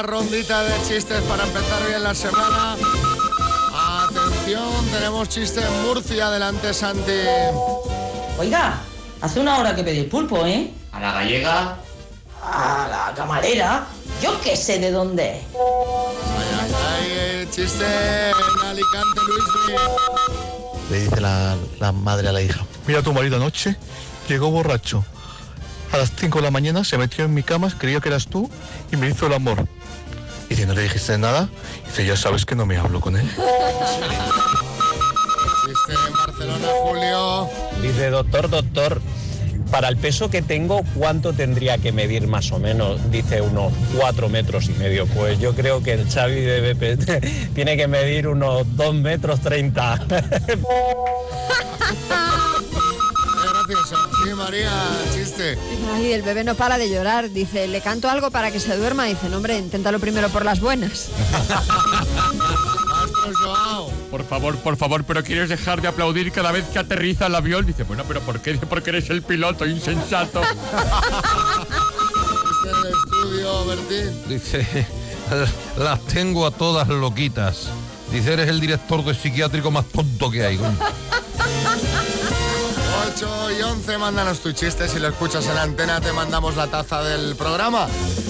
primera rondita de chistes para empezar bien la semana. Atención, tenemos chiste en Murcia. Adelante, Santi. Oiga, hace una hora que pedí pulpo, ¿eh? ¿A la gallega? A la camarera. Yo qué sé de dónde es. Ay, chiste en Alicante, Luis. Le dice la madre a la hija: mira, tu marido anoche llegó borracho. A las 5 de la mañana se metió en mi cama, creía que eras tú y me hizo el amor. Dice: ¿no le dijiste nada? Dice: ya sabes que no me hablo con él. Chiste en Barcelona, Julio. Dice: doctor, para el peso que tengo, ¿cuánto tendría que medir más o menos? Dice: unos 4,5 metros. Pues yo creo que el Xavi tiene que medir unos 2,30 metros. Gracioso. Sí, María, chiste. Ay, el bebé no para de llorar. Dice: le canto algo para que se duerma. Dice: no, hombre, inténtalo primero por las buenas. Por favor, pero ¿quieres dejar de aplaudir cada vez que aterriza el avión? Dice: bueno, pero ¿por qué? Porque eres el piloto, insensato. En el estudio, Bertín. Dice: las tengo a todas loquitas. Dice: eres el director de psiquiátrico más tonto que hay. 8 y 11, mándanos tu chiste. Si lo escuchas en la antena, te mandamos la taza del programa.